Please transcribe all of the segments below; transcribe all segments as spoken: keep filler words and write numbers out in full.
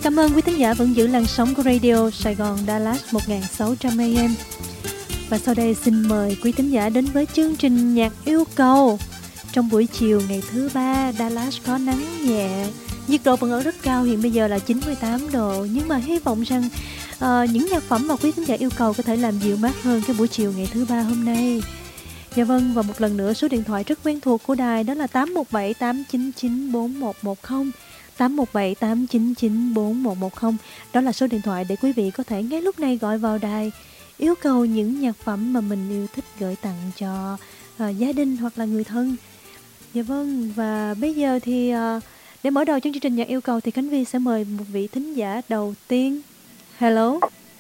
cảm ơn quý thính giả vẫn giữ làn sóng của Radio Sài Gòn Dallas một nghìn sáu trăm A M. Và sau đây xin mời quý thính giả đến với chương trình nhạc yêu cầu. Trong buổi chiều ngày thứ ba, Dallas có nắng nhẹ, nhiệt độ vẫn ở rất cao, hiện bây giờ là chín mươi tám độ. Nhưng mà hy vọng rằng uh, những nhạc phẩm mà quý thính giả yêu cầu có thể làm dịu mát hơn cái buổi chiều ngày thứ ba hôm nay. Dạ vâng, và một lần nữa số điện thoại rất quen thuộc của đài đó là tám một bảy tám chín chín bốn một một không, tám một bảy tám chín chín bốn một một không. Đó là số điện thoại để quý vị có thể ngay lúc này gọi vào đài, yêu cầu những nhạc phẩm mà mình yêu thích gửi tặng cho uh, gia đình hoặc là người thân. Dạ vâng, và bây giờ thì uh, để mở đầu chương trình nhạc yêu cầu thì Khánh Vi sẽ mời một vị thính giả đầu tiên. Hello.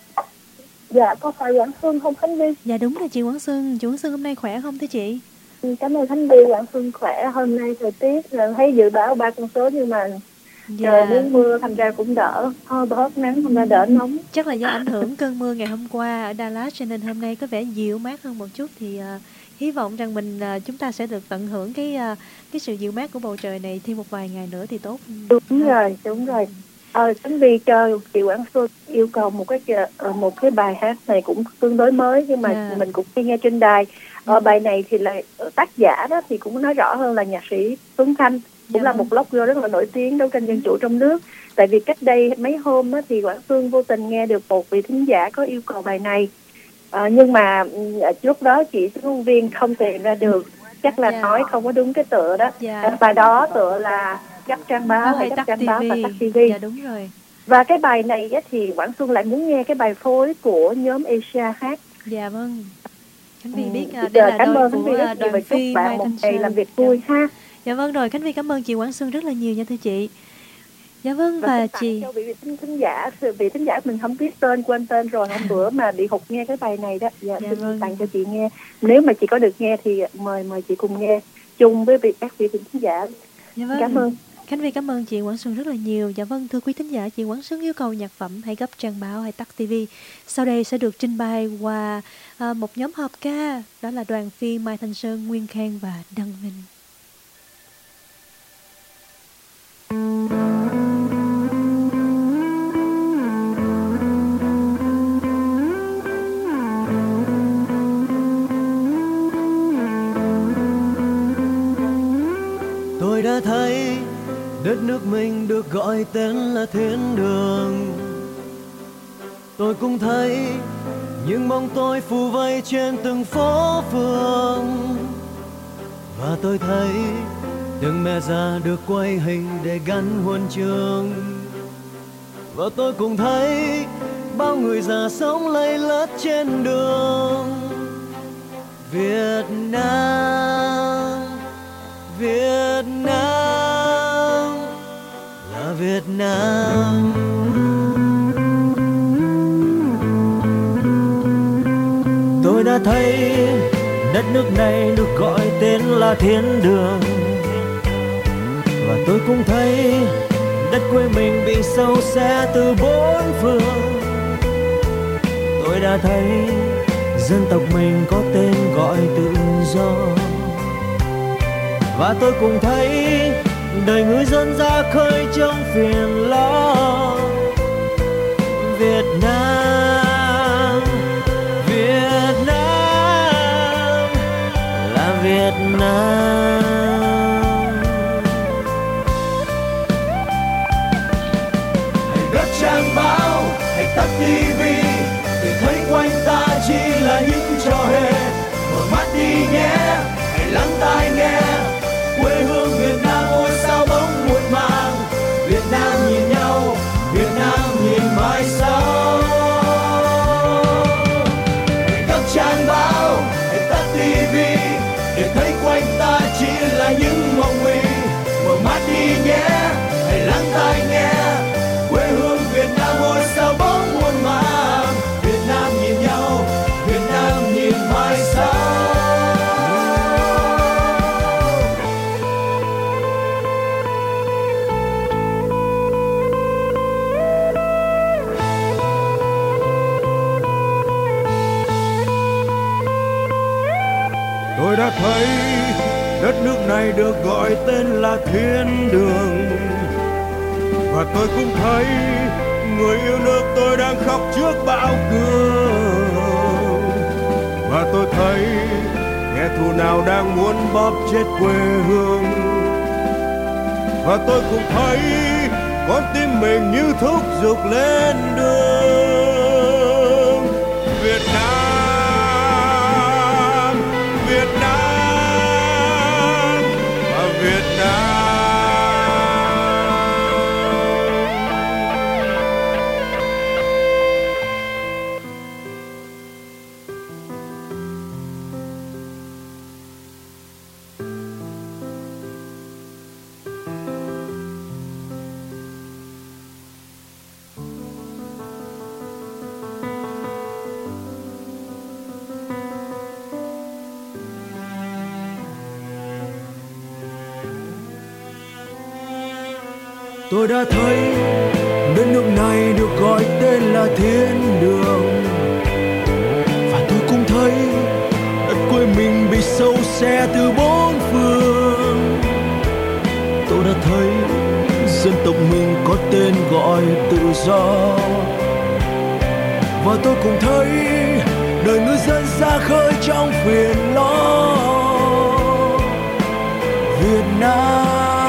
Dạ, có phải Quảng Xuân không Khánh Vi? Dạ đúng là chị Quảng Xuân. Chị Quảng Xuân hôm nay khỏe không thưa chị? Cảm ơn Khánh Vi. Quảng Xuân khỏe. Hôm nay thời tiết thấy dự báo ba con số nhưng mà dạ. trời muốn mưa thành ra cũng đỡ, thôi bớt nắng, hôm nay đỡ nóng. Chắc là do ảnh hưởng cơn mưa ngày hôm qua ở Dallas cho nên hôm nay có vẻ dịu mát hơn một chút. Thì uh, hy vọng rằng mình uh, chúng ta sẽ được tận hưởng cái uh, cái sự dịu mát của bầu trời này thêm một vài ngày nữa thì tốt. Đúng à. rồi, đúng rồi. Ờ, Khánh Vi cho chị Quảng Xuân yêu cầu một cái một cái bài hát này cũng tương đối mới nhưng mà yeah. mình cũng đi nghe trên đài. Ở bài này thì là tác giả đó thì cũng nói rõ hơn là nhạc sĩ Tuấn Khanh, cũng yeah. là một blogger rất là nổi tiếng đấu tranh dân chủ trong nước. Tại vì cách đây mấy hôm đó, thì Quảng Xuân vô tình nghe được một vị thính giả có yêu cầu bài này. À, nhưng mà lúc đó chị Xuân Hương Viên không tìm ra được, chắc là yeah. nói không có đúng cái tựa đó. Yeah. Bài đó tựa là Gấp trang báo hay Gấp trang báo và Tắt ti vi. Dạ đúng rồi. Và cái bài này thì Quảng Xuân lại muốn nghe cái bài phối của nhóm Asia hát. Dạ vâng. Khánh Vi biết ừ, đây là cảm đôi ơn của Khánh Vi đoàn phi bạn một ngày làm việc vui dạ. ha. Dạ vâng rồi, Khánh Vi cảm ơn chị Quảng Xuân rất là nhiều nha thưa chị. Dạ vâng và, và chị cho vị thính giả, vị thính giả mình không biết tên, quên tên rồi hôm bữa mà bị hụt nghe cái bài này đó. Dạ, dạ xin vâng. tặng cho chị nghe. Nếu mà chị có được nghe thì mời mời chị cùng nghe chung với vị các vị thính giả. Dạ vâng. Cảm ơn. Khánh Vi cảm ơn chị Quảng Xuân rất là nhiều. Dạ vâng, thưa quý thính giả, chị Quảng Xuân yêu cầu nhạc phẩm hay Gấp trang báo hay Tắt ti vi sau đây sẽ được trình bày qua uh, một nhóm hợp ca, đó là đoàn phi Mai Thanh Sơn, Nguyên Khang và Đăng Vinh. Tôi đã thấy đất nước mình được gọi tên là thiên đường. Tôi cũng thấy những bóng tôi phủ vây trên từng phố phường. Và tôi thấy từng mẹ già được quay hình để gắn huân chương. Và tôi cũng thấy bao người già sống lây lất trên đường. Việt Nam, Việt Nam là Việt Nam. Tôi đã thấy đất nước này được gọi tên là thiên đường. Và tôi cũng thấy đất quê mình bị sâu xé từ bốn phương. Tôi đã thấy dân tộc mình có tên gọi tự do. Và tôi cũng thấy đời ngư dân ra khơi trong phiền lo. Việt Nam, Việt Nam là Việt Nam. Hãy gấp trang báo, hãy tắt ti vi, để thấy quanh ta chỉ là những trò hề. Mở mắt đi nhé, hãy lắng tai nghe. Quê hương Việt Nam ôi sao bóng muộn màng. Việt Nam nhìn nhau, Việt Nam nhìn mãi sau. Hãy gấp trang báo, hãy tắt ti vi, để thấy quanh ta chỉ là những mộng mị. Mở mắt đi nhé, hãy lắng tai nghe. Quê hương Việt Nam ôi sao bóng muộn màng. Việt Nam nhìn nhau, Việt Nam nhìn mãi sau. Tôi đã thấy đất nước này được gọi tên là thiên đường. Và tôi cũng thấy người yêu nước tôi đang khóc trước bão cơn. Và tôi thấy kẻ thù nào đang muốn bóp chết quê hương. Và tôi cũng thấy con tim mình như thúc giục lên đường. Việt Nam, Việt Nam và Việt Nam. Tôi đã thấy đất nước này được gọi tên là thiên đường. Và tôi cũng thấy đất quê mình bị sâu xé từ bốn phương. Tôi đã thấy dân tộc mình có tên gọi tự do. Và tôi cũng thấy đời ngư dân ra khơi trong phiền lo. Việt Nam,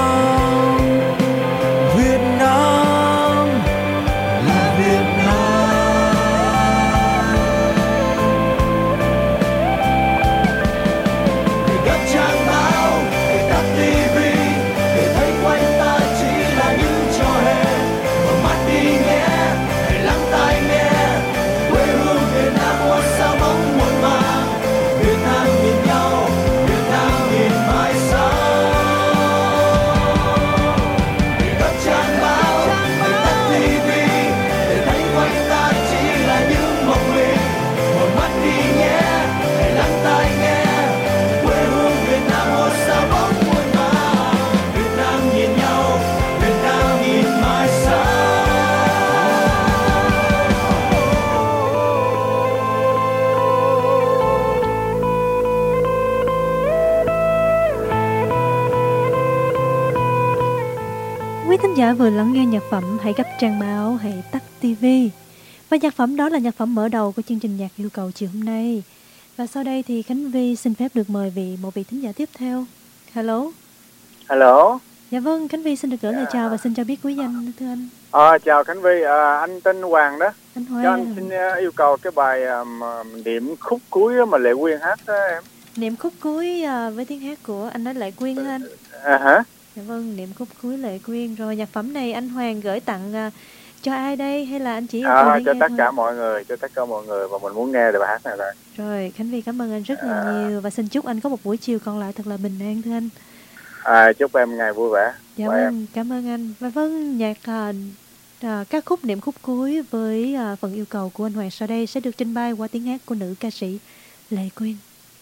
Thính giả vừa lắng nghe nhạc phẩm Hãy gấp trang báo, hãy tắt tivi. Và nhạc phẩm đó là nhạc phẩm mở đầu của chương trình nhạc yêu cầu chiều hôm nay. Và sau đây thì Khánh Vi xin phép được mời vị một vị thính giả tiếp theo. Hello. Hello. Dạ vâng, Khánh Vi xin được gửi lời chào và xin cho biết quý danh thưa anh. À, chào Khánh Vi, à, anh tên Hoàng đó. Anh Hoàng. Cho anh xin uh, yêu cầu cái bài um, niệm khúc cuối mà Lệ Quyên hát đó em. Niệm khúc cuối uh, với tiếng hát của anh nói Lệ Quyên hả anh? À hả? Dạ vâng, niệm khúc cuối Lệ Quyên. Rồi nhạc phẩm này anh Hoàng gửi tặng uh, cho ai đây hay là anh chỉ à, cho tất thôi? cả mọi người, cho tất cả mọi người mà mình muốn nghe bài hát này thôi. Rồi, Khánh Vi cảm ơn anh rất là à. nhiều và xin chúc anh có một buổi chiều còn lại thật là bình an thưa anh. À, chúc em ngày vui vẻ. Dạ vâng, em. Cảm ơn anh. Và vâng, nhạc uh, uh, các khúc niệm khúc cuối với uh, phần yêu cầu của anh Hoàng sau đây sẽ được trình bày qua tiếng hát của nữ ca sĩ Lệ Quyên.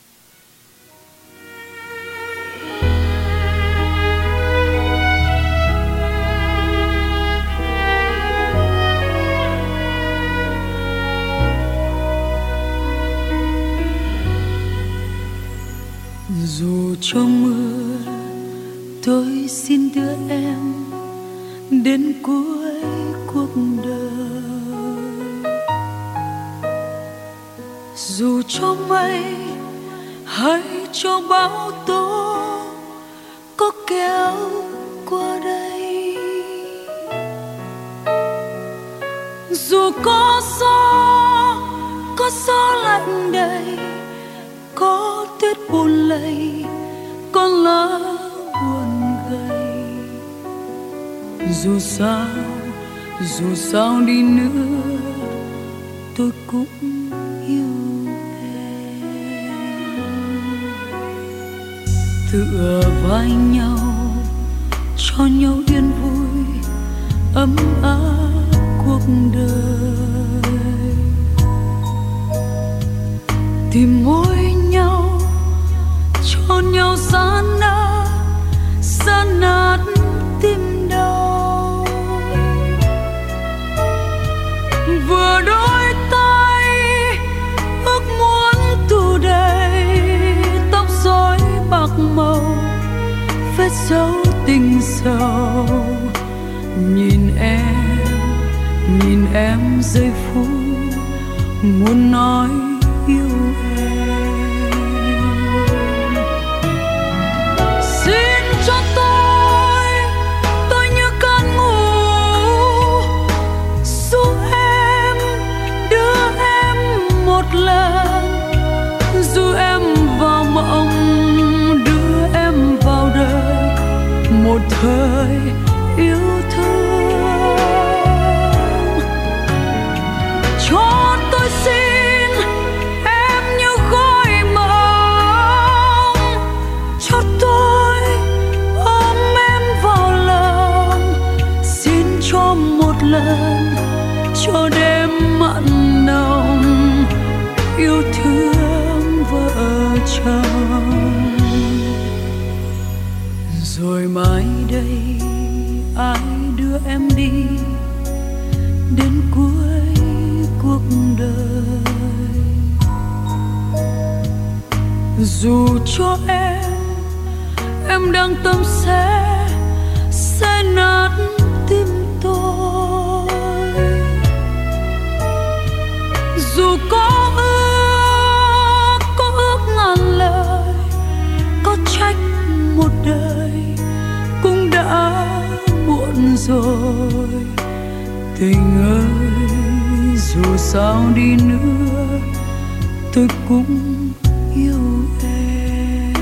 Dù trong mưa tôi xin đưa em đến cuối cuộc đời. Dù trong mây hay trong bão tố có kéo qua đây, dù có gió có gió lạnh đầy, có tuyết buồn lầy, có lá buồn gầy. Dù sao, dù sao đi nữa, tôi cũng yêu em. Tựa vai nhau, cho nhau yên vui, ấm áp cuộc đời. Tìm môi nhau, cho nhau gian nát, gian nát tim đau. Vừa đôi tay ước muốn tù đầy, tóc rối bạc màu vết dấu tình sầu, nhìn em, nhìn em giây phút muốn nói yêu em. Xin cho tôi, tôi như cơn ngủ, dù em đưa em một lần, dù em vào mộng đưa em vào đời một thời yêu thương. Cho tôi xin em như gói mộng, cho tôi ôm em vào lòng. Xin cho một lần, cho đêm mặn nồng yêu thương vợ chồng. Rồi mai đây ai đưa em đi đến cuối cuộc đời. Dù cho em, em đang tâm sẽ sẽ nát tim tôi. Dù có ước, có ước ngàn lời, có trách một đời cũng đã muộn rồi. Tình ơi, dù sao đi nữa tôi cũng yêu em.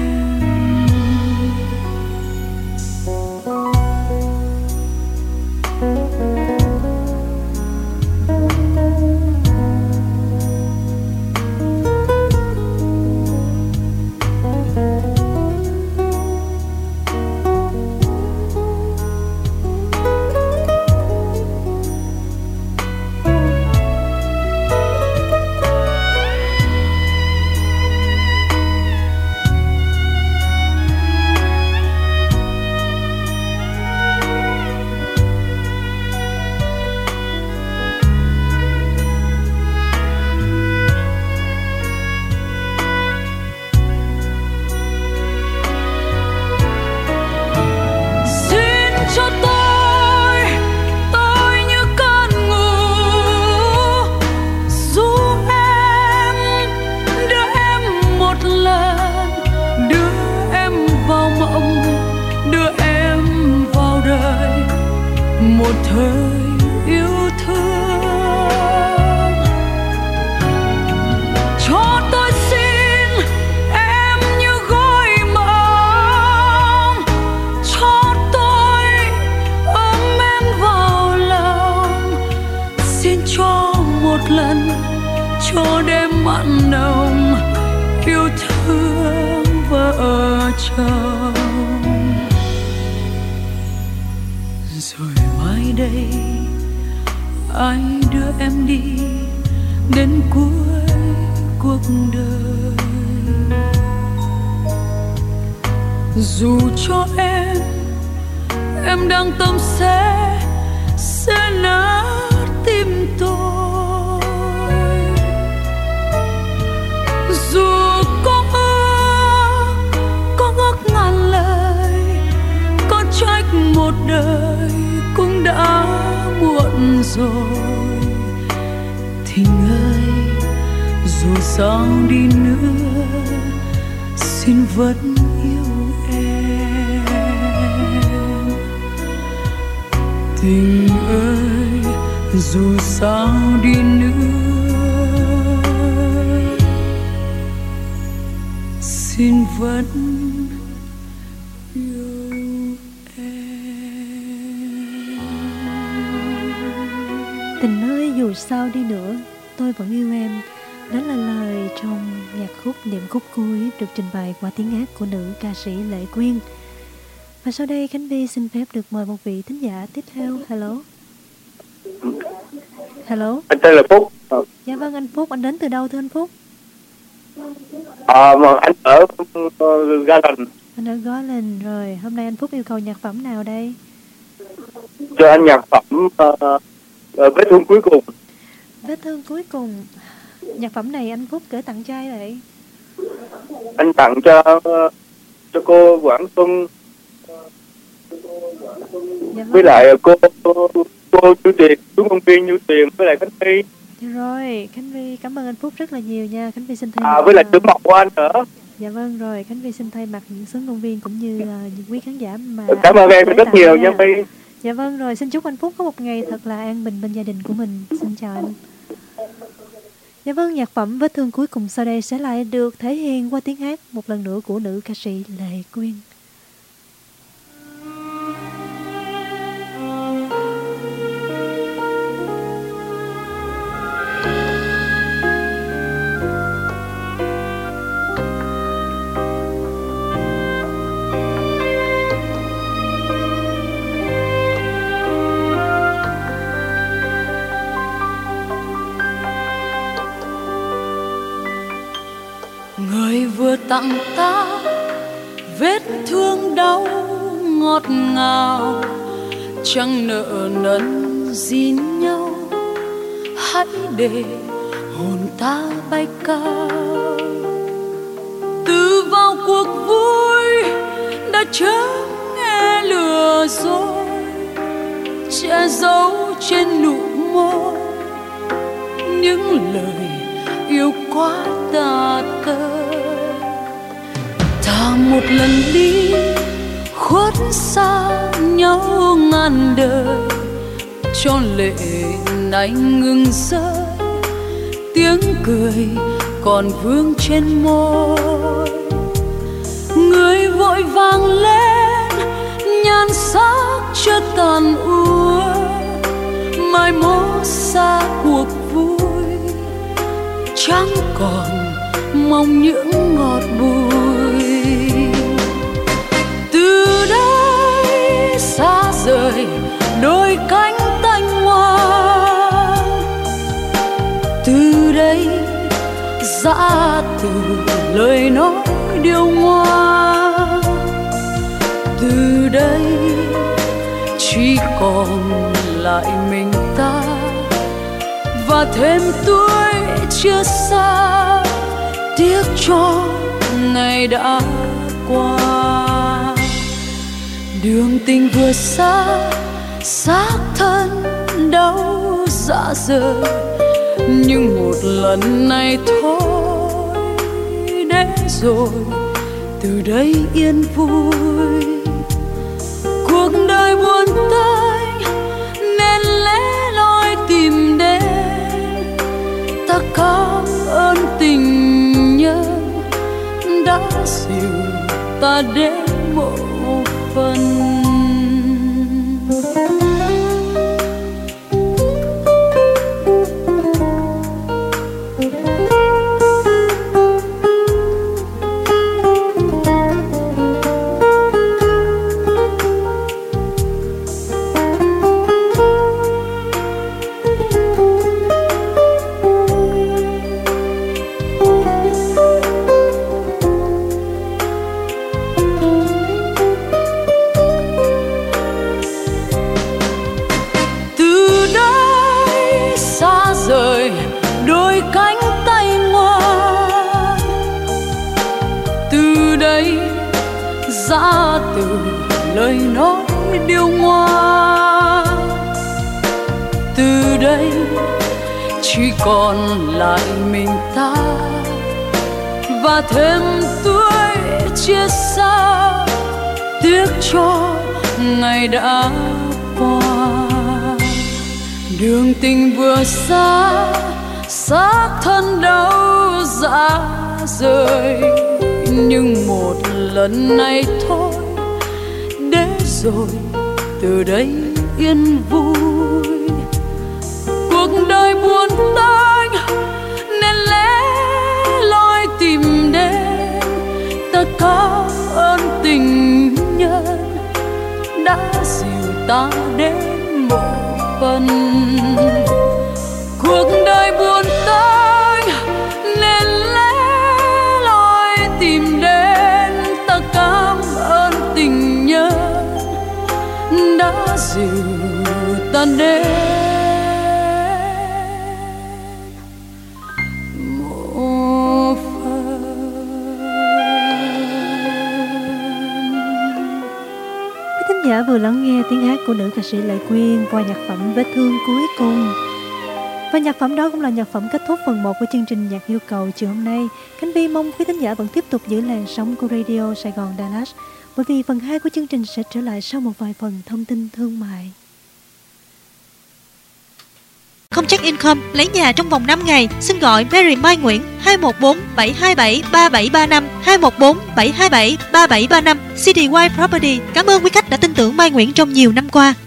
Một thời yêu thương, cho tôi xin em như gói mộng, cho tôi ôm em vào lòng. Xin cho một lần, cho đêm mặn nồng yêu thương vợ chồng. Rồi mai đây ai đưa em đi đến cuối cuộc đời. Dù cho em, em đang tâm sẽ sẽ nát tim tôi. Dù có ước, có ước ngàn lời, có trách một đời cũng đã muộn rồi. Tình ơi, dù sao đi nữa xin vẫn yêu em. Tình ơi, dù sao đi nữa xin vẫn Tình ơi, dù sao đi nữa tôi vẫn yêu em. Đó là lời trong nhạc khúc Niệm khúc cuối được trình bày qua tiếng hát của nữ ca sĩ Lệ Quyên. Và sau đây Khánh Vy xin phép được mời một vị thính giả tiếp theo. Hello. Hello. Anh tên là Phúc. Dạ vâng, anh Phúc. Anh đến từ đâu thưa anh Phúc? À, mà anh ở uh, Garland. Anh ở Garland rồi. Hôm nay anh Phúc yêu cầu nhạc phẩm nào đây? Cho anh nhạc phẩm uh, uh, Vết thương cuối cùng. Vết thương cuối cùng. Nhạc phẩm này anh Phúc gửi tặng cho ai vậy? Anh tặng cho uh, cho cô Quảng Xuân, Dạ vâng. Với lại cô cô, cô Như Tuyền, chú công viên Như Tuyền với lại Khánh Vy. Dạ rồi, Khánh Vy cảm ơn anh Phúc rất là nhiều nha. Khánh Vy xin thay À mặt, với lại uh, chú Mộc của anh nữa. Dạ vâng rồi, Khánh Vy xin thay mặt những xướng công viên cũng như uh, những quý khán giả mà Cảm ơn em rất nhiều nha Vy. Dạ vâng rồi, xin chúc anh Phúc có một ngày thật là an bình bên gia đình của mình. Xin chào anh. Dạ vâng, nhạc phẩm Vết Thương Cuối Cùng sau đây sẽ lại được thể hiện qua tiếng hát một lần nữa của nữ ca sĩ Lệ Quyên. Người vừa tặng ta vết thương đau ngọt ngào, chẳng nợ nần gìn nhau, hãy để hồn ta bay cao. Từ vào cuộc vui đã chớ nghe lừa dối, che giấu trên nụ môi những lời yêu quá tà tơi. Ta một lần đi khuất xa nhau ngàn đời, cho lệ này ngừng rơi, tiếng cười còn vương trên môi. Người vội vàng lên nhan sắc chưa tàn úa, mai mốt xa cuộc vui, chẳng còn mong những ngọt bùi. Từ đây xa rời đôi cánh tanh ngoan, từ đây giã từ lời nói điều ngoan, từ đây chỉ còn lại mình ta và thêm tuổi chưa xa, tiếc cho ngày đã qua. Đường tình vừa xa, xác thân đau rã rời, nhưng một lần này thôi để rồi từ đây yên vui. Cuộc đời buồn tênh nên lẽ loi tìm đến, ta cảm ơn tình nhân đã dìu ta đến một phần. Giã từ lời nói điều ngoan, từ đây chỉ còn lại mình ta và thêm tuổi chia xa, tiếc cho ngày đã qua. Đường tình vừa xa, xác thân đau rã rời, nhưng một lần này thôi để rồi từ đây yên vui. Cuộc đời buồn tênh nên lẽ loi tìm đến, ta cảm ơn tình nhân đã dìu ta đến một phần. Cuộc đời buồn tênh nên lẽ loi tìm đến, ta cảm ơn tình nhân đã dìu ta đến một phần. Quý thính giả vừa lắng nghe tiếng hát của nữ ca sĩ Lệ Quyên qua nhạc phẩm Vết Thương Cuối Cùng. Và nhạc phẩm đó cũng là nhạc phẩm kết thúc phần một của chương trình Nhạc Yêu Cầu chiều hôm nay. Khánh Vi mong quý thính giả vẫn tiếp tục giữ làn sóng của Radio Sài Gòn Dallas, bởi vì phần hai của chương trình sẽ trở lại sau một vài phần thông tin thương mại. Không check income, lấy nhà trong vòng năm ngày, xin gọi Mary Mai Nguyễn hai một bốn bảy hai bảy ba bảy ba năm, hai một bốn bảy hai bảy ba bảy ba năm. xê đê Y Property cảm ơn quý khách đã tin tưởng Mai Nguyễn trong nhiều năm qua.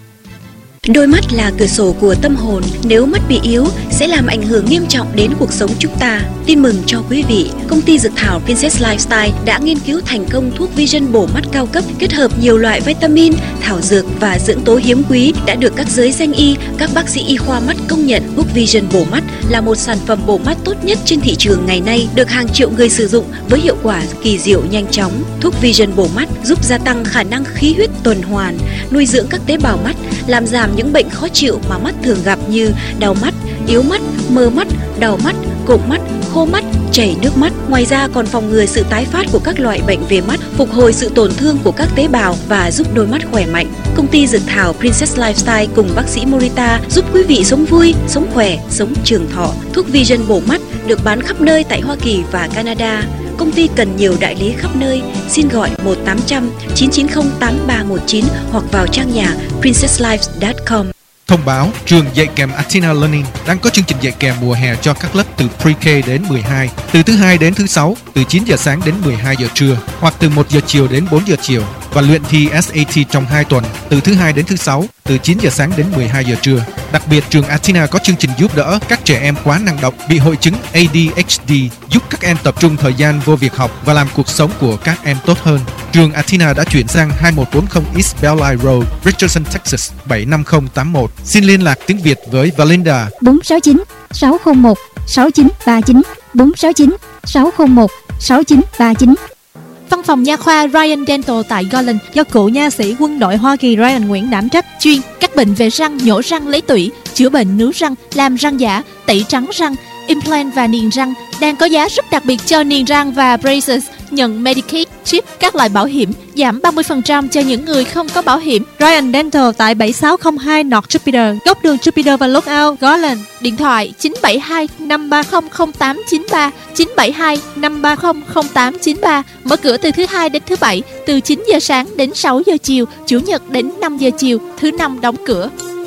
Đôi mắt là cửa sổ của tâm hồn, nếu mắt bị yếu sẽ làm ảnh hưởng nghiêm trọng đến cuộc sống chúng ta. Tin mừng cho quý vị, công ty dược thảo Princess Lifestyle đã nghiên cứu thành công thuốc Vision bổ mắt cao cấp kết hợp nhiều loại vitamin, thảo dược và dưỡng tố hiếm quý đã được các giới danh y, các bác sĩ y khoa mắt công nhận. Thuốc Vision bổ mắt là một sản phẩm bổ mắt tốt nhất trên thị trường ngày nay, được hàng triệu người sử dụng với hiệu quả kỳ diệu nhanh chóng. Thuốc Vision bổ mắt giúp gia tăng khả năng khí huyết tuần hoàn, nuôi dưỡng các tế bào mắt, làm giảm những bệnh khó chịu mà mắt thường gặp như đau mắt, yếu mắt, mờ mắt, đau mắt, cộm mắt, khô mắt, chảy nước mắt. Ngoài ra còn phòng ngừa sự tái phát của các loại bệnh về mắt, phục hồi sự tổn thương của các tế bào và giúp đôi mắt khỏe mạnh. Công ty dược thảo Princess Lifestyle cùng bác sĩ Morita giúp quý vị sống vui, sống khỏe, sống trường thọ. Thuốc Vision bổ mắt được bán khắp nơi tại Hoa Kỳ và Canada. Công ty cần nhiều đại lý khắp nơi. Xin gọi một tám trăm chín chín không tám ba một chín hoặc vào trang nhà princess life chấm com. Thông báo, trường dạy kèm Athena Learning đang có chương trình dạy kèm mùa hè cho các lớp từ Pre-K đến mười hai, từ thứ hai đến thứ sáu, từ chín giờ sáng đến mười hai giờ trưa, hoặc từ một giờ chiều đến bốn giờ chiều, và luyện thi ét a tê trong hai tuần, từ thứ hai đến thứ sáu, từ chín giờ sáng đến mười hai giờ trưa. Đặc biệt, trường Athena có chương trình giúp đỡ các trẻ em quá năng động, bị hội chứng a đê hát đê, giúp các em tập trung thời gian vô việc học và làm cuộc sống của các em tốt hơn. Trường Athena đã chuyển sang hai một bốn không East Belle Road, Richardson, Texas bảy năm không tám một. Xin liên lạc tiếng Việt với Valinda bốn sáu chín sáu không một sáu chín ba chín, bốn sáu chín sáu không một sáu chín ba chín. Văn phòng nha khoa Ryan Dental tại Garland do cựu nha sĩ quân đội Hoa Kỳ Ryan Nguyễn đảm trách, chuyên các bệnh về răng, nhổ răng, lấy tủy, chữa bệnh nướu răng, làm răng giả, tẩy trắng răng, implant và niềng răng, đang có giá rất đặc biệt cho niềng răng và braces, nhận Medicaid, chip, các loại bảo hiểm, giảm ba mươi phần trăm cho những người không có bảo hiểm. Ryan Dental tại bảy sáu không hai North Jupiter, góc đường Jupiter và Lookout, Garland. Điện thoại chín bảy hai năm ba không không tám chín ba, chín bảy hai năm ba không không tám chín ba. Mở cửa từ thứ hai đến thứ bảy, từ chín giờ sáng đến sáu giờ chiều, chủ nhật đến năm giờ chiều, thứ năm đóng cửa.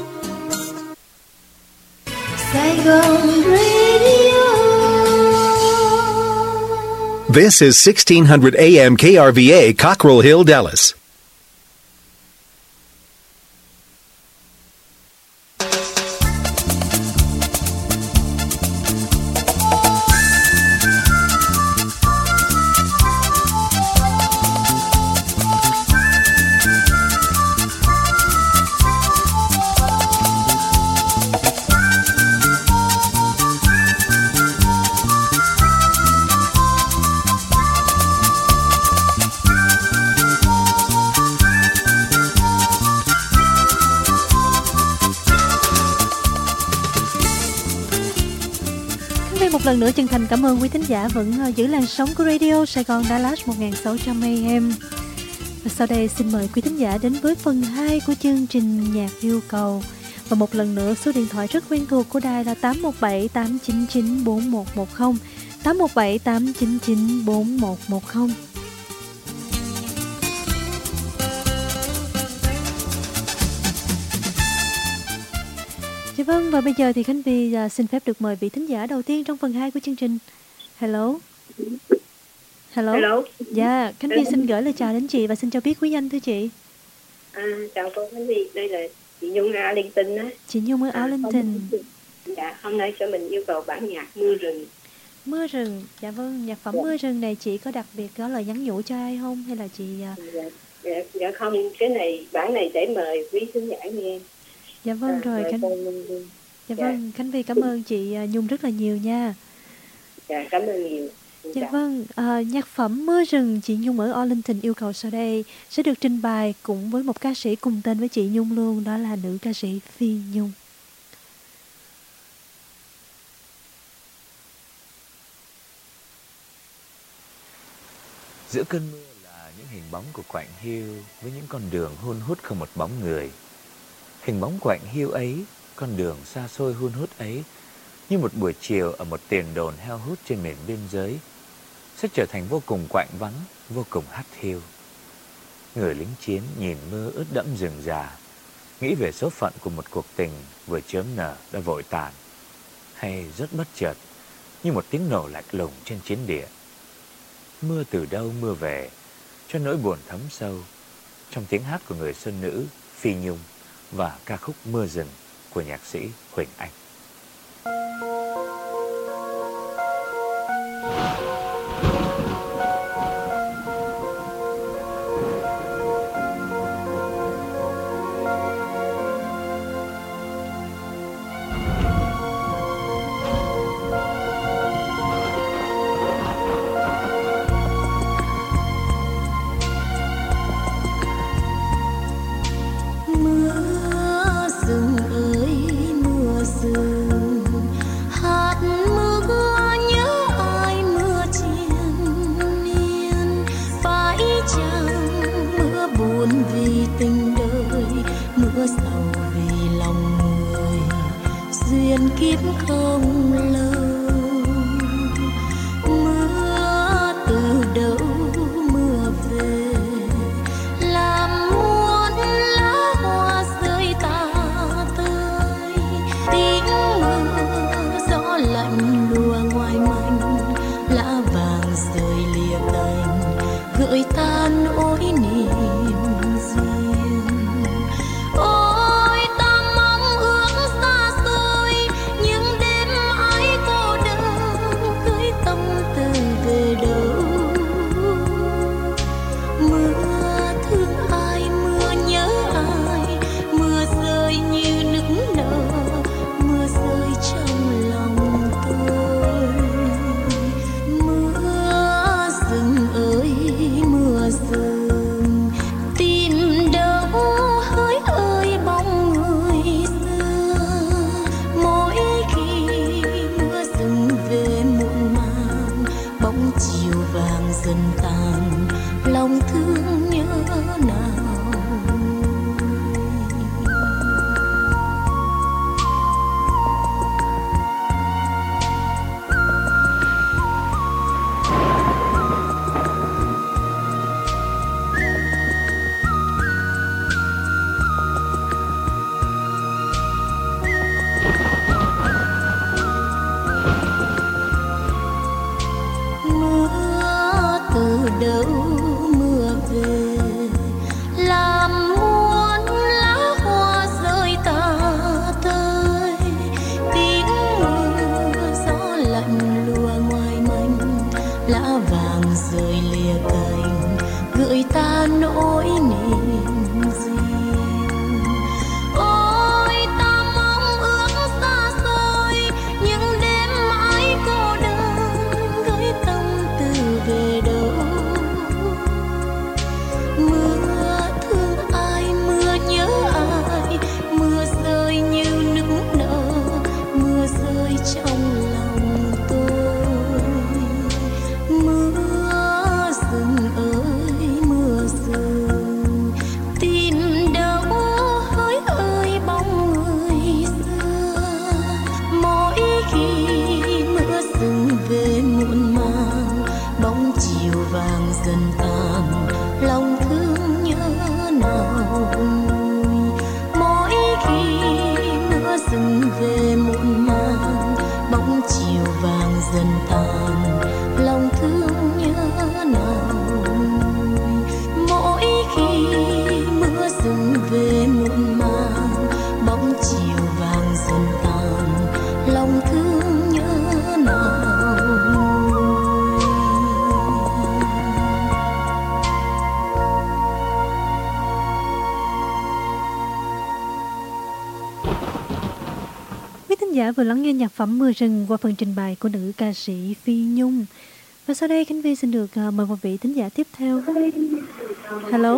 Sài Gòn Radio. This is sixteen hundred A M K R V A, Cockrell Hill, Dallas. Một lần nữa chân thành cảm ơn quý thính giả vẫn giữ làn sóng của Radio Sài Gòn Dallas một nghìn sáu trăm A M. Và sau đây xin mời quý thính giả đến với phần hai của chương trình Nhạc Yêu Cầu. Và một lần nữa số điện thoại rất quen thuộc của đài là tám một bảy tám chín chín bốn một một không, tám một bảy tám chín chín bốn một một không. Dạ vâng, và bây giờ thì Khánh Vi uh, xin phép được mời vị thính giả đầu tiên trong phần hai của chương trình. Hello. Hello. Hello. Dạ, Khánh Vi xin gửi lời chào đến chị và xin cho biết quý danh thưa chị. À, chào cô Khánh Vi, đây là chị Nhung ở Arlington á. Chị Nhung ở Arlington. À, dạ, hôm nay cho mình yêu cầu bản nhạc Mưa Rừng. Mưa Rừng, dạ vâng, nhạc phẩm dạ. Mưa Rừng này chị có đặc biệt có lời nhắn nhủ cho ai không? Hay là chị... Uh... Dạ, dạ, dạ không, cái này, bản này để mời quý khán giả nghe. Dạ vâng à, rồi Khánh con... Dạ, dạ vâng Khánh Vi cảm ơn chị Nhung rất là nhiều nha. Dạ cảm ơn nhiều. Dạ, dạ vâng à, nhạc phẩm Mưa Rừng chị Nhung ở Arlington yêu cầu sau đây sẽ được trình bày cùng với một ca sĩ cùng tên với chị Nhung luôn, đó là nữ ca sĩ Phi Nhung. Giữa cơn mưa là những hình bóng của Quạnh Hill với những con đường hun hút không một bóng người. Hình bóng Quạnh Hill ấy, con đường xa xôi hun hút ấy, như một buổi chiều ở một tiền đồn heo hút trên miền biên giới, sẽ trở thành vô cùng quạnh vắng, vô cùng hắt hiu. Người lính chiến nhìn mưa ướt đẫm rừng già, nghĩ về số phận của một cuộc tình vừa chớm nở đã vội tàn, hay rất bất chợt như một tiếng nổ lạnh lùng trên chiến địa. Mưa từ đâu mưa về, cho nỗi buồn thấm sâu trong tiếng hát của người sơn nữ Phi Nhung và ca khúc Mưa Rừng của nhạc sĩ Huỳnh Anh. Kiếp không lâu, mưa từ đâu mưa về, làm muôn lá hoa rơi tả tơi. Tiếng mưa gió lạnh lùa ngoài manh, lá vàng rơi lìa cành, gợi ta nỗi niềm riêng. Ôi ta mong ước xa xôi, những đêm ai cô đơn gửi tâm tư về đâu. Mưa thương ai, mưa nhớ ai, mưa rơi như nước nở, mưa rơi trong lòng tôi. Mưa rừng ơi mưa rừng, tìm đâu hỡi ơi bóng người xưa. Mỗi khi mưa rừng về muộn màng, bóng chiều vàng dần tàn, lòng thương nhớ nào. Mưa từ đâu mưa về, làm muôn lá hoa rơi tả tơi. Tiếng mưa gió lạnh lùa ngoài manh, lá vàng rơi lìa cành, gợi ta nỗi niềm riêng. Ôi ta mong ước xa xôi, những đêm mãi cô đơn gửi tâm tư về đâu. Mưa thương ai, mưa nhớ ai, mưa rơi như nước nở, mưa rơi trong lòng tôi. Mưa rừng ơi mưa rừng, tìm đâu hỡi ơi bóng người xưa. Mỗi khi mưa rừng về muộn màng, bóng chiều vàng dần tàn, lòng thương nhớ nào nguôi. Mỗi khi mưa rừng về muộn màng, bóng chiều vàng dần tàn, lòng thương nhớ nào nguôi. Mỗi khi mưa rừng về muộn màng, bóng chiều vàng dần tàn, lòng thương nhớ nào nguôi. Quý thính giả vừa lắng nghe nhạc phẩm Mưa Rừng qua phần trình bày của nữ ca sĩ Phi Nhung. Và sau đây Khánh Vy xin được uh, mời một vị thính giả tiếp theo. Hello.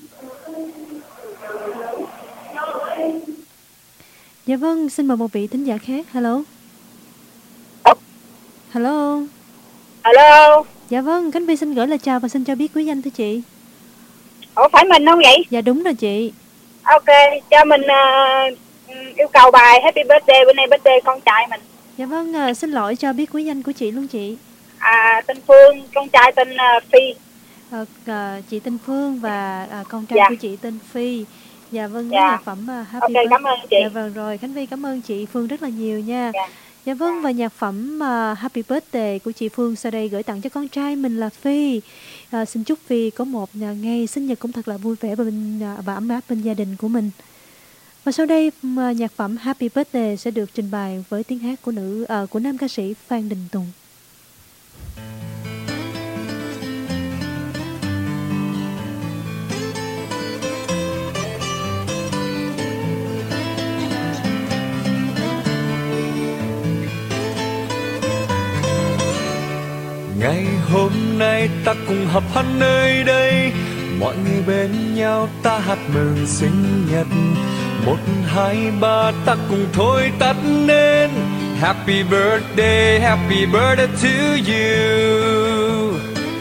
Dạ vâng, xin mời một vị thính giả khác. Hello. Hello. Hello. Dạ vâng, Khánh Vy xin gửi lời chào và xin cho biết quý danh thưa chị. Ủa phải mình không vậy? Dạ đúng rồi chị. Ok, cho mình uh, yêu cầu bài Happy Birthday, bữa nay birthday con trai mình. Dạ vâng, à, xin lỗi cho biết quý danh của chị luôn chị. À, tên Phương, con trai tên uh, Phi. À, à, chị tên Phương và à, con trai dạ. của chị tên Phi. Dạ vâng, dạ. nhạc phẩm uh, Happy Ok, cảm ơn chị. Dạ vâng rồi, Khánh Vy cảm ơn chị Phương rất là nhiều nha. Dạ. Dạ vâng, và nhạc phẩm uh, Happy Birthday của chị Phương sau đây gửi tặng cho con trai mình là Phi. uh, Xin chúc Phi có một uh, ngày sinh nhật cũng thật là vui vẻ và, bên, uh, và ấm áp bên gia đình của mình. Và sau đây uh, nhạc phẩm Happy Birthday sẽ được trình bày với tiếng hát của nữ uh, của nam ca sĩ Phan Đình Tùng. Ngày hôm nay ta cùng họp hắn nơi đây, mọi người bên nhau ta hát mừng sinh nhật. Một hai ba ta cùng thôi tắt nên Happy birthday, happy birthday to you.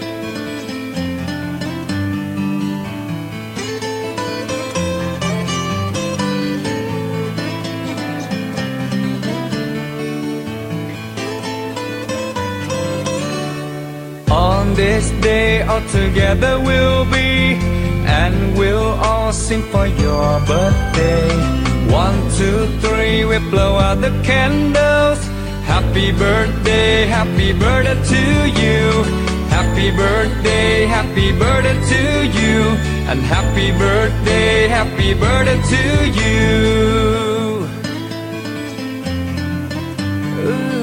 On this day all together we'll be, and we'll all sing for your birthday. One, two, three, we blow out the candles. Happy birthday, happy birthday to you. Happy birthday, happy birthday to you. And happy birthday, happy birthday to you. Ooh.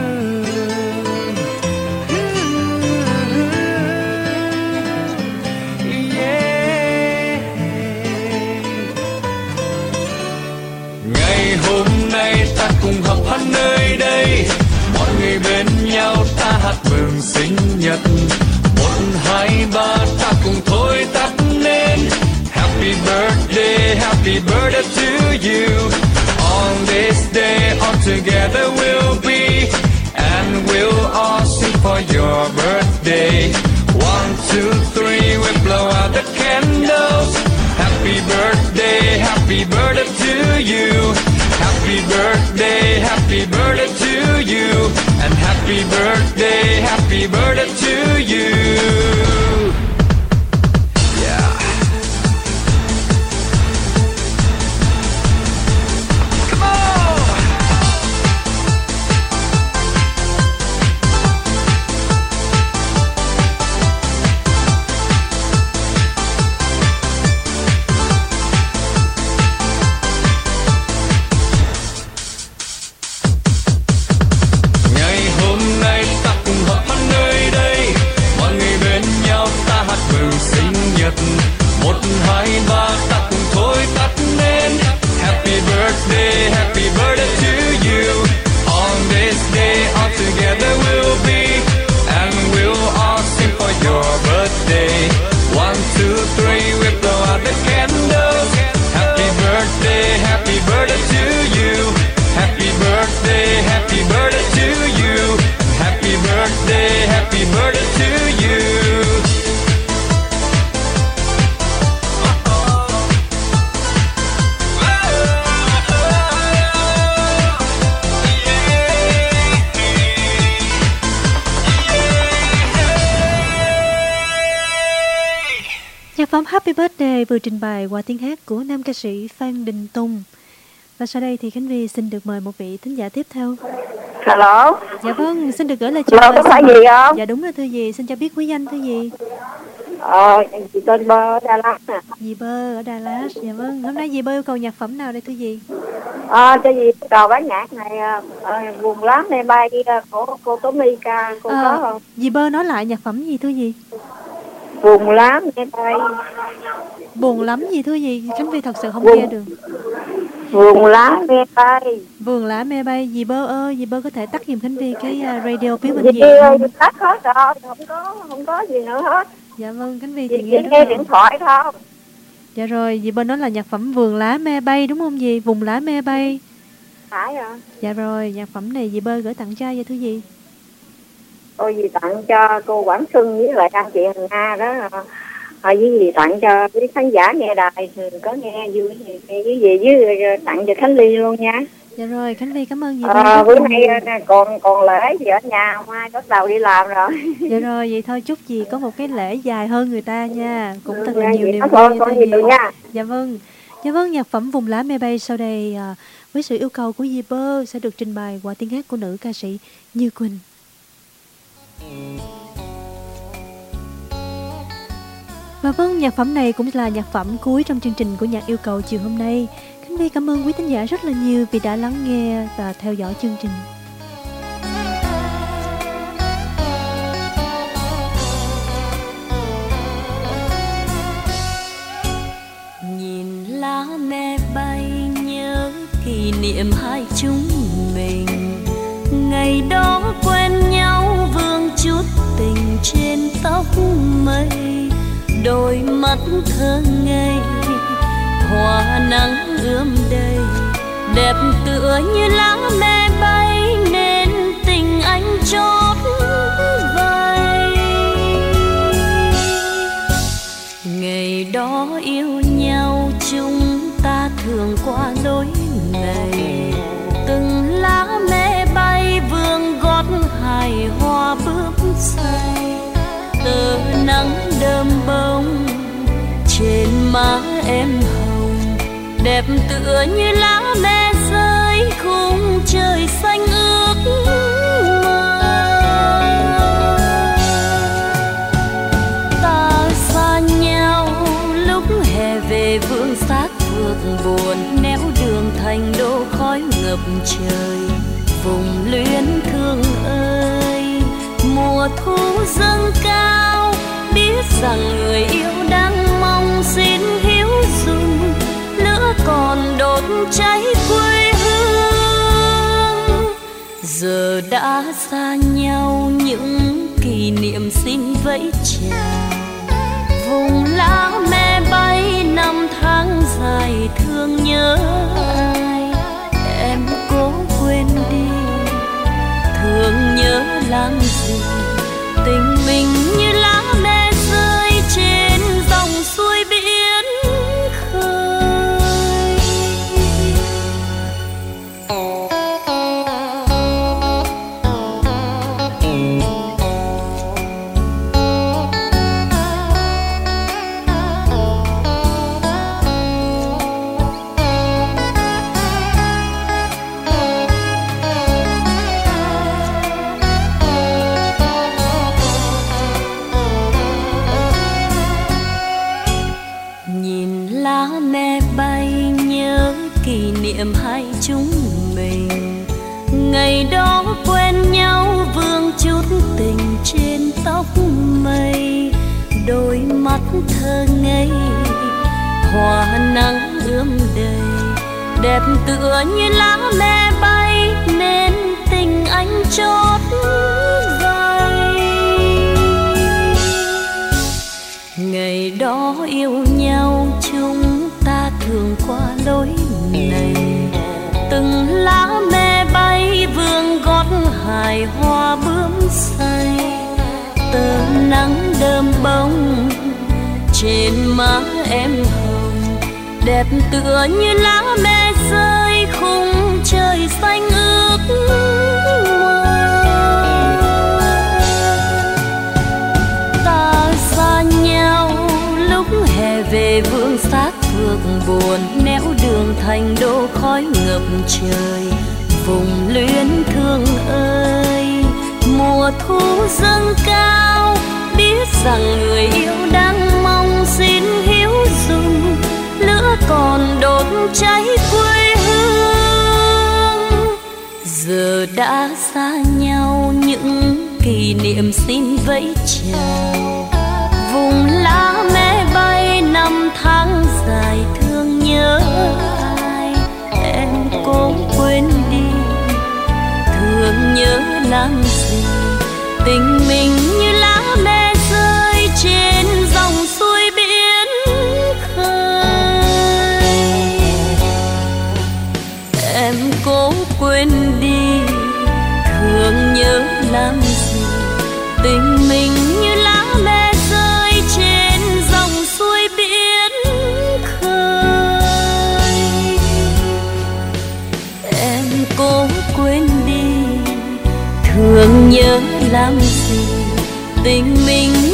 Hôm nay ta cùng họp hát nơi đây, mọi người bên nhau ta hát mừng sinh nhật. Một hai ba ta cùng thôi tắt nên Happy birthday, happy birthday to you. On this day all together we'll be, and we'll all sing for your birthday. One, two, three, we blow out the candles. Happy birthday, happy birthday to you. Happy birthday, happy birthday to you. And happy birthday, happy birthday to you. Yeah. Come on. Một hai ba ta cùng thôi tắt nên Happy birthday, happy birthday to you. On this day all together we'll be, and we'll all sing for your birthday. One, two, three, we blow out the candles. Happy birthday, happy birthday to you. Happy birthday, happy birthday to you. Happy birthday, happy birthday to you. Nhạc phẩm Happy Birthday vừa trình bày qua tiếng hát của nam ca sĩ Phan Đình Tùng. Và sau đây thì Khánh Vy xin được mời một vị thính giả tiếp theo. Hello. Dạ vâng, xin được gửi lời chào. Hello, có phải gì không? Dạ đúng là thưa gì, xin cho biết quý danh thưa gì. Ờ, chị tên Bơ ở Đà Lạt nè. Dì Bơ ở Đà Lạt, dạ vâng. Hôm nay dì Bơ yêu cầu nhạc phẩm nào đây thưa gì? Ờ, cho dì cầu bản nhạc này à, buồn lắm em bay của cô Tố My ca, cô à, có không? Dì Bơ nói lại nhạc phẩm gì thưa gì? Buồn lắm em bay. Buồn lắm gì thưa gì? Khánh Vy thật sự không buồn. Nghe được. Buồn lá mê bay. Buồn lá mê bay. Dì Bơ ơi, dì Bơ có thể tắt giùm Khánh Vy cái uh, radio phía bên dì dì ơi, tắt hết rồi, không có không có gì nữa hết. Dạ vâng, Khánh Vy thì dì nghe chỉ nghe điện thoại thôi. Dạ rồi, dì Bơ nói là nhạc phẩm Vườn lá mê bay đúng không dì? Vùng lá mê bay. Phải rồi. Dạ rồi, nhạc phẩm này dì Bơ gửi tặng cho vậy thưa gì? Ôi dì tặng cho cô Quảng Xuân với lại anh chị Hằng Nga đó. thôi với gì tặng cho quý khán giả nghe đài có nghe vui thì nghe với gì với tặng cho Khánh Ly luôn nha. Dạ rồi, Khánh Ly cảm ơn chị. À, bữa nay còn còn lễ gì ở nhà, mai bắt đầu đi làm rồi. Dạ rồi, vậy thôi chúc chị có một cái lễ dài hơn người ta nha, cũng thật là ừ, nhiều niềm vui. Con, con nhiều nha. Dạ vâng, dạ vâng, nhạc phẩm Vùng Lá Mê Bay sau đây à, với sự yêu cầu của Di Bơ sẽ được trình bày qua tiếng hát của nữ ca sĩ Như Quỳnh. Và vâng, nhạc phẩm này cũng là nhạc phẩm cuối trong chương trình của nhạc yêu cầu chiều hôm nay. Khánh Ly cảm ơn quý thính giả rất là nhiều vì đã lắng nghe và theo dõi chương trình. Nhìn lá me bay nhớ kỷ niệm hai chúng mình, ngày đó quen nhau vương chút tình trên tóc mây, đôi mắt thơ ngây hoa nắng ươm đầy, đẹp tựa như lá me bay nên tình anh chót vây. Ngày đó yêu nhau chúng ta thường qua lối này, từng lá me bay vương gót hài hoa bước say, tờ nắng đơm bông trên má em hồng, đẹp tựa như lá me rơi khung trời xanh ước mơ. Ta xa nhau lúc hè về vương xác phượng buồn, néo đường thành đô khói ngập trời, vùng luyến thương ơi mùa thu dâng cao, biết rằng người yêu đang mong xin hiếu dung, lửa còn đốt cháy quê hương. Giờ đã xa nhau những kỷ niệm xin vẫy chào, vùng lá me bay năm tháng dài thương nhớ ai, em cố quên đi thương nhớ làm gì, tình mình như lá me rơi trên dòng suối biển khơi. Hai chúng mình ngày đó quen nhau vương chút tình trên tóc mây, đôi mắt thơ ngây hoa nắng ươm đầy, đẹp tựa như lá me bay nên tình anh chót vây. Ngày đó yêu nhau chúng ta thường qua lối này, từng lá me bay vương gót hài hoa bướm say, tờ nắng đơm bông trên má em hồng, đẹp tựa như lá me rơi khung trời xanh ước mơ. Ta xa nhau lúc hè về vương xác phượng buồn, néo đường thành đô khói ngập trời, vùng luyến thương ơi mùa thu dâng cao, biết rằng người yêu đang mong xin hiếu dung, lửa còn đốt cháy quê hương. Giờ đã xa nhau những kỷ niệm xin vẫy chào, vùng lá me bay năm tháng dài thương nhớ ai, em cố quên đi thương nhớ làm gì, tình mình như lá me rơi trên dòng suối biển khơi. Em cố quên đi thương nhớ làm gì, tình mình như lá me nhớ làm gì, tình mình